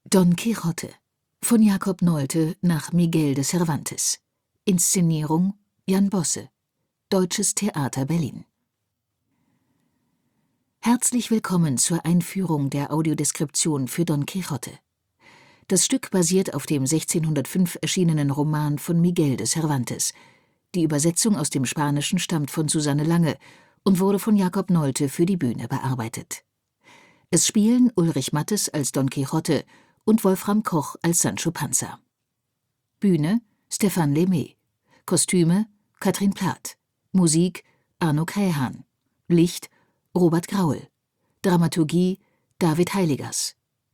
Don Quixote von Jakob Nolte nach Miguel de Cervantes. Inszenierung Jan Bosse. Deutsches Theater Berlin. Herzlich willkommen zur Einführung der Audiodeskription für Don Quixote. Das Stück basiert auf dem 1605 erschienenen Roman von Miguel de Cervantes. Die Übersetzung aus dem Spanischen stammt von Susanne Lange und wurde von Jakob Nolte für die Bühne bearbeitet. Es spielen Ulrich Mattes als Don Quixote und Wolfram Koch als Sancho Panza. Bühne Stefan Lemay. Kostüme Katrin Plath. Musik Arno Krähan. Licht Robert Graul. Dramaturgie David Heiligers.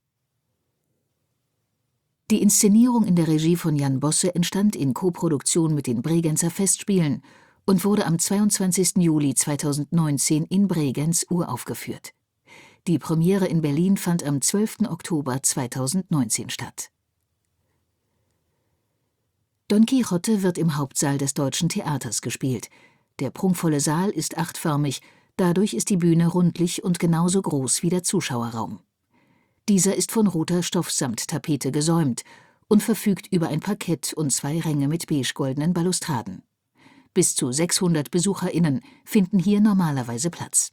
Die Inszenierung in der Regie von Jan Bosse entstand in Koproduktion mit den Bregenzer Festspielen und wurde am 22. Juli 2019 in Bregenz uraufgeführt. Die Premiere in Berlin fand am 12. Oktober 2019 statt. Don Quixote wird im Hauptsaal des Deutschen Theaters gespielt. Der prunkvolle Saal ist achtförmig, dadurch ist die Bühne rundlich und genauso groß wie der Zuschauerraum. Dieser ist von roter Stoffsamttapete gesäumt und verfügt über ein Parkett und 2 Ränge mit beige-goldenen Balustraden. Bis zu 600 BesucherInnen finden hier normalerweise Platz.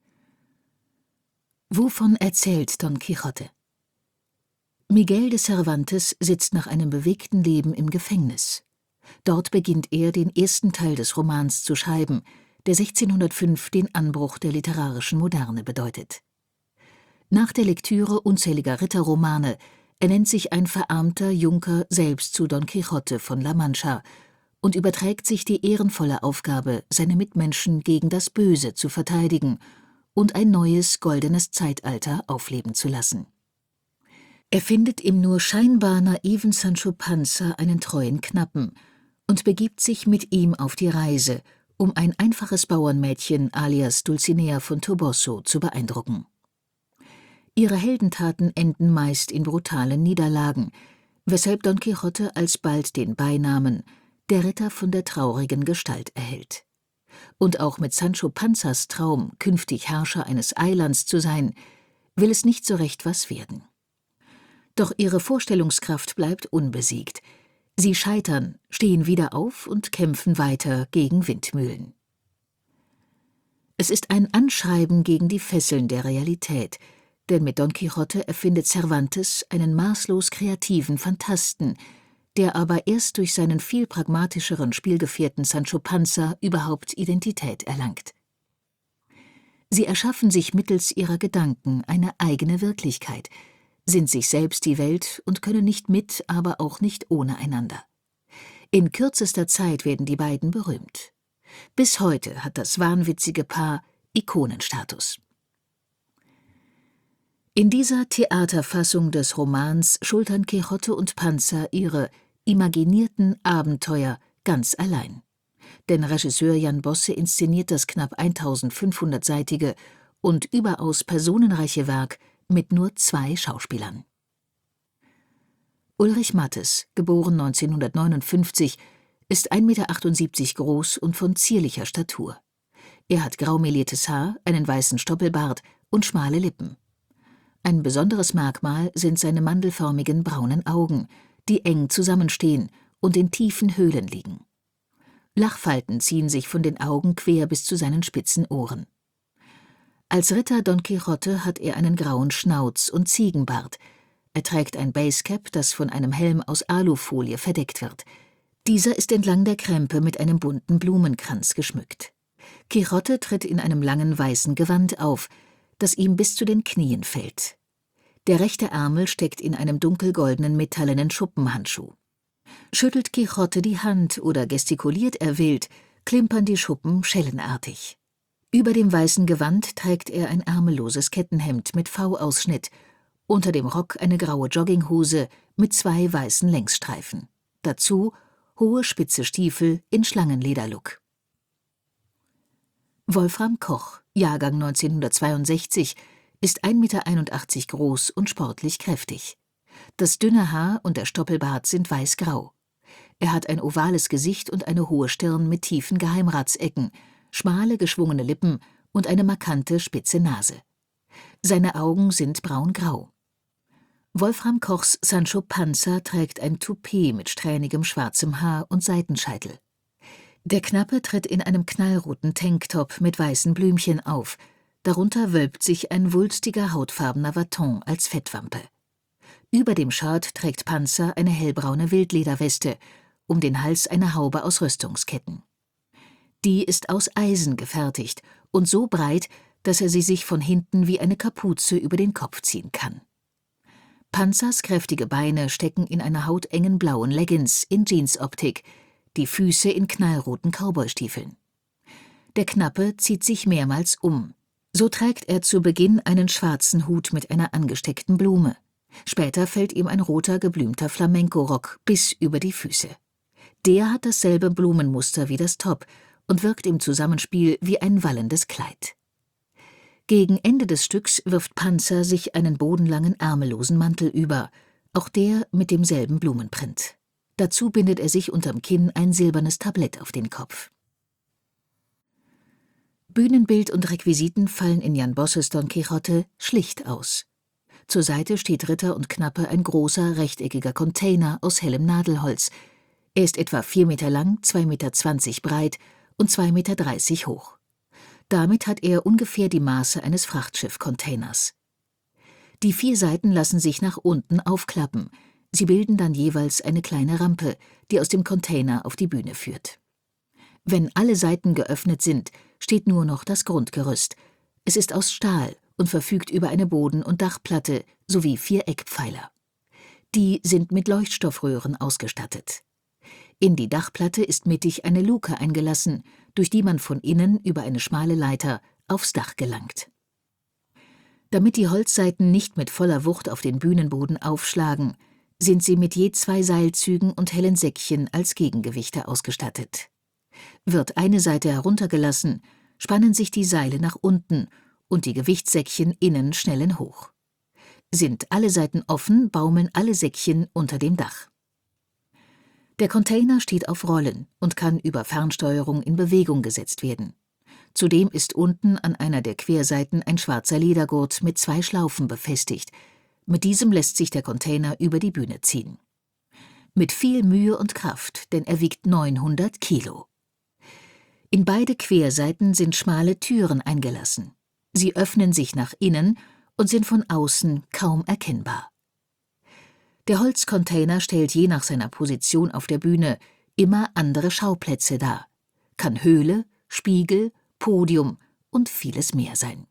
Wovon erzählt Don Quixote? Miguel de Cervantes sitzt nach einem bewegten Leben im Gefängnis. Dort beginnt er, den ersten Teil des Romans zu schreiben, der 1605 den Anbruch der literarischen Moderne bedeutet. Nach der Lektüre unzähliger Ritterromane ernennt sich ein verarmter Junker selbst zu Don Quixote von La Mancha und überträgt sich die ehrenvolle Aufgabe, seine Mitmenschen gegen das Böse zu verteidigen und ein neues goldenes Zeitalter aufleben zu lassen. Er findet im nur scheinbar naiven Sancho Panza einen treuen Knappen und begibt sich mit ihm auf die Reise, um ein einfaches Bauernmädchen alias Dulcinea von Toboso zu beeindrucken. Ihre Heldentaten enden meist in brutalen Niederlagen, weshalb Don Quixote alsbald den Beinamen »der Ritter von der traurigen Gestalt« erhält. Und auch mit Sancho Panzas Traum, künftig Herrscher eines Eilands zu sein, will es nicht so recht was werden. Doch ihre Vorstellungskraft bleibt unbesiegt. Sie scheitern, stehen wieder auf und kämpfen weiter gegen Windmühlen. Es ist ein Anschreiben gegen die Fesseln der Realität, denn mit Don Quixote erfindet Cervantes einen maßlos kreativen Phantasten, der aber erst durch seinen viel pragmatischeren Spielgefährten Sancho Panza überhaupt Identität erlangt. Sie erschaffen sich mittels ihrer Gedanken eine eigene Wirklichkeit, sind sich selbst die Welt und können nicht mit, aber auch nicht ohne einander. In kürzester Zeit werden die beiden berühmt. Bis heute hat das wahnwitzige Paar Ikonenstatus. In dieser Theaterfassung des Romans schultern Quixote und Panza ihre imaginierten Abenteuer ganz allein. Denn Regisseur Jan Bosse inszeniert das knapp 1500-seitige und überaus personenreiche Werk mit nur 2 Schauspielern. Ulrich Mattes, geboren 1959, ist 1,78 Meter groß und von zierlicher Statur. Er hat graumeliertes Haar, einen weißen Stoppelbart und schmale Lippen. Ein besonderes Merkmal sind seine mandelförmigen braunen Augen, die eng zusammenstehen und in tiefen Höhlen liegen. Lachfalten ziehen sich von den Augen quer bis zu seinen spitzen Ohren. Als Ritter Don Quixote hat er einen grauen Schnauz und Ziegenbart. Er trägt ein Basecap, das von einem Helm aus Alufolie verdeckt wird. Dieser ist entlang der Krempe mit einem bunten Blumenkranz geschmückt. Quixote tritt in einem langen weißen Gewand auf, das ihm bis zu den Knien fällt. Der rechte Ärmel steckt in einem dunkelgoldenen metallenen Schuppenhandschuh. Schüttelt Quixote die Hand oder gestikuliert er wild, klimpern die Schuppen schellenartig. Über dem weißen Gewand trägt er ein ärmelloses Kettenhemd mit V-Ausschnitt, unter dem Rock eine graue Jogginghose mit 2 weißen Längsstreifen. Dazu hohe spitze Stiefel in Schlangenlederlook. Wolfram Koch, Jahrgang 1962, ist 1,81 Meter groß und sportlich kräftig. Das dünne Haar und der Stoppelbart sind weißgrau. Er hat ein ovales Gesicht und eine hohe Stirn mit tiefen Geheimratsecken, schmale, geschwungene Lippen und eine markante, spitze Nase. Seine Augen sind braungrau. Wolfram Kochs Sancho Panza trägt ein Toupet mit strähnigem schwarzem Haar und Seitenscheitel. Der Knappe tritt in einem knallroten Tanktop mit weißen Blümchen auf, darunter wölbt sich ein wulstiger hautfarbener Waton als Fettwampe. Über dem Shirt trägt Panza eine hellbraune Wildlederweste, um den Hals eine Haube aus Rüstungsketten. Die ist aus Eisen gefertigt und so breit, dass er sie sich von hinten wie eine Kapuze über den Kopf ziehen kann. Panzas kräftige Beine stecken in einer hautengen blauen Leggings in Jeansoptik, die Füße in knallroten Cowboystiefeln. Der Knappe zieht sich mehrmals um. So trägt er zu Beginn einen schwarzen Hut mit einer angesteckten Blume. Später fällt ihm ein roter, geblümter Flamenco-Rock bis über die Füße. Der hat dasselbe Blumenmuster wie das Top und wirkt im Zusammenspiel wie ein wallendes Kleid. Gegen Ende des Stücks wirft Panza sich einen bodenlangen, ärmellosen Mantel über, auch der mit demselben Blumenprint. Dazu bindet er sich unterm Kinn ein silbernes Tablett auf den Kopf. Bühnenbild und Requisiten fallen in Jan Bosses Don Quixote schlicht aus. Zur Seite steht Ritter und Knappe ein großer, rechteckiger Container aus hellem Nadelholz. Er ist etwa 4 Meter lang, 2,20 Meter breit und 2,30 Meter hoch. Damit hat er ungefähr die Maße eines Frachtschiff-Containers. Die 4 Seiten lassen sich nach unten aufklappen. Sie bilden dann jeweils eine kleine Rampe, die aus dem Container auf die Bühne führt. Wenn alle Seiten geöffnet sind, steht nur noch das Grundgerüst. Es ist aus Stahl und verfügt über eine Boden- und Dachplatte sowie 4 Eckpfeiler. Die sind mit Leuchtstoffröhren ausgestattet. In die Dachplatte ist mittig eine Luke eingelassen, durch die man von innen über eine schmale Leiter aufs Dach gelangt. Damit die Holzseiten nicht mit voller Wucht auf den Bühnenboden aufschlagen, sind sie mit je 2 Seilzügen und hellen Säckchen als Gegengewichte ausgestattet. Wird eine Seite heruntergelassen, spannen sich die Seile nach unten und die Gewichtssäckchen innen schnellen hoch. Sind alle Seiten offen, baumeln alle Säckchen unter dem Dach. Der Container steht auf Rollen und kann über Fernsteuerung in Bewegung gesetzt werden. Zudem ist unten an einer der Querseiten ein schwarzer Ledergurt mit 2 Schlaufen befestigt. Mit diesem lässt sich der Container über die Bühne ziehen. Mit viel Mühe und Kraft, denn er wiegt 900 Kilo. In beide Querseiten sind schmale Türen eingelassen. Sie öffnen sich nach innen und sind von außen kaum erkennbar. Der Holzcontainer stellt je nach seiner Position auf der Bühne immer andere Schauplätze dar. Kann Höhle, Spiegel, Podium und vieles mehr sein.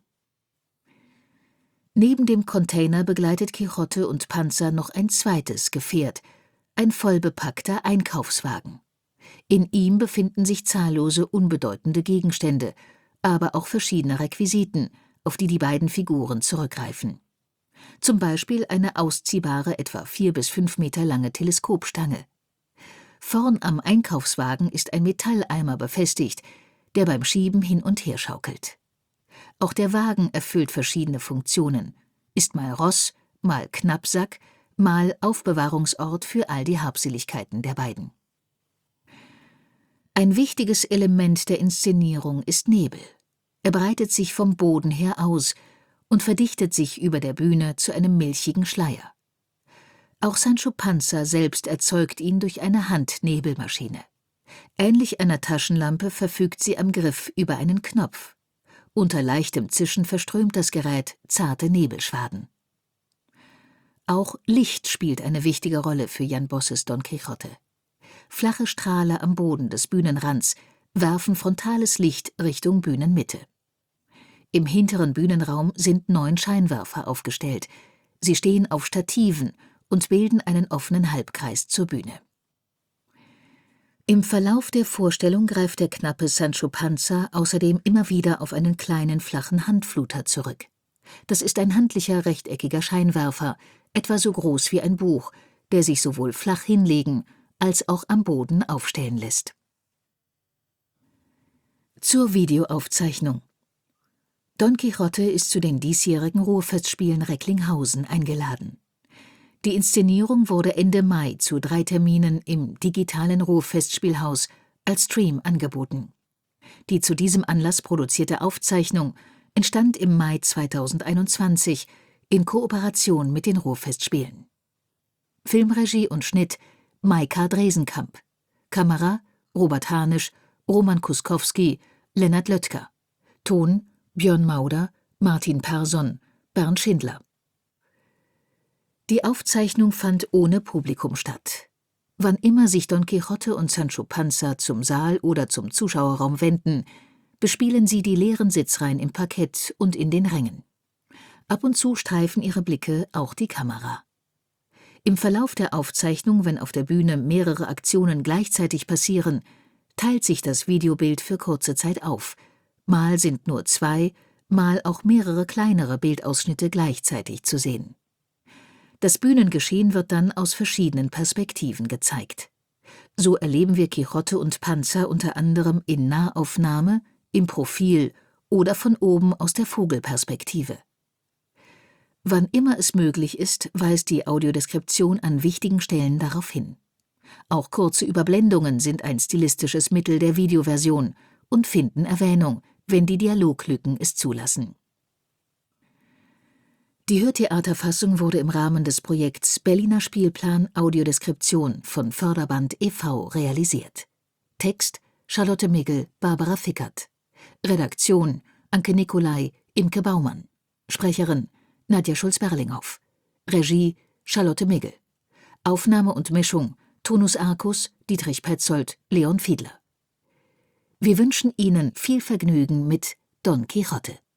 Neben dem Container begleitet Quixote und Panza noch ein zweites Gefährt, ein vollbepackter Einkaufswagen. In ihm befinden sich zahllose unbedeutende Gegenstände, aber auch verschiedene Requisiten, auf die die beiden Figuren zurückgreifen. Zum Beispiel eine ausziehbare, etwa 4 bis 5 Meter lange Teleskopstange. Vorn am Einkaufswagen ist ein Metalleimer befestigt, der beim Schieben hin und her schaukelt. Auch der Wagen erfüllt verschiedene Funktionen, ist mal Ross, mal Knappsack, mal Aufbewahrungsort für all die Habseligkeiten der beiden. Ein wichtiges Element der Inszenierung ist Nebel. Er breitet sich vom Boden her aus und verdichtet sich über der Bühne zu einem milchigen Schleier. Auch Sancho Panza selbst erzeugt ihn durch eine Handnebelmaschine. Ähnlich einer Taschenlampe verfügt sie am Griff über einen Knopf. Unter leichtem Zischen verströmt das Gerät zarte Nebelschwaden. Auch Licht spielt eine wichtige Rolle für Jan Bosses Don Quixote. Flache Strahler am Boden des Bühnenrands werfen frontales Licht Richtung Bühnenmitte. Im hinteren Bühnenraum sind 9 Scheinwerfer aufgestellt. Sie stehen auf Stativen und bilden einen offenen Halbkreis zur Bühne. Im Verlauf der Vorstellung greift der knappe Sancho Panza außerdem immer wieder auf einen kleinen flachen Handfluter zurück. Das ist ein handlicher rechteckiger Scheinwerfer, etwa so groß wie ein Buch, der sich sowohl flach hinlegen als auch am Boden aufstellen lässt. Zur Videoaufzeichnung. Don Quixote ist zu den diesjährigen Ruhrfestspielen Recklinghausen eingeladen. Die Inszenierung wurde Ende Mai zu 3 Terminen im digitalen Ruhrfestspielhaus als Stream angeboten. Die zu diesem Anlass produzierte Aufzeichnung entstand im Mai 2021 in Kooperation mit den Ruhrfestspielen. Filmregie und Schnitt Maika Dresenkamp. Kamera Robert Hanisch, Roman Kuskowski, Lennart Löttger. Ton Björn Mauder, Martin Persson, Bernd Schindler. Die Aufzeichnung fand ohne Publikum statt. Wann immer sich Don Quixote und Sancho Panza zum Saal oder zum Zuschauerraum wenden, bespielen sie die leeren Sitzreihen im Parkett und in den Rängen. Ab und zu streifen ihre Blicke auch die Kamera. Im Verlauf der Aufzeichnung, wenn auf der Bühne mehrere Aktionen gleichzeitig passieren, teilt sich das Videobild für kurze Zeit auf. Mal sind nur 2, mal auch mehrere kleinere Bildausschnitte gleichzeitig zu sehen. Das Bühnengeschehen wird dann aus verschiedenen Perspektiven gezeigt. So erleben wir Quixote und Panza unter anderem in Nahaufnahme, im Profil oder von oben aus der Vogelperspektive. Wann immer es möglich ist, weist die Audiodeskription an wichtigen Stellen darauf hin. Auch kurze Überblendungen sind ein stilistisches Mittel der Videoversion und finden Erwähnung, wenn die Dialoglücken es zulassen. Die Hörtheaterfassung wurde im Rahmen des Projekts Berliner Spielplan Audiodeskription von Förderband e.V. realisiert. Text Charlotte Migl, Barbara Fickert. Redaktion Anke Nicolai, Imke Baumann. Sprecherin Nadja Schulz-Berlinghoff. Regie Charlotte Migl. Aufnahme und Mischung Tonus Arcus, Dietrich Petzold, Leon Fiedler. Wir wünschen Ihnen viel Vergnügen mit Don Quixote.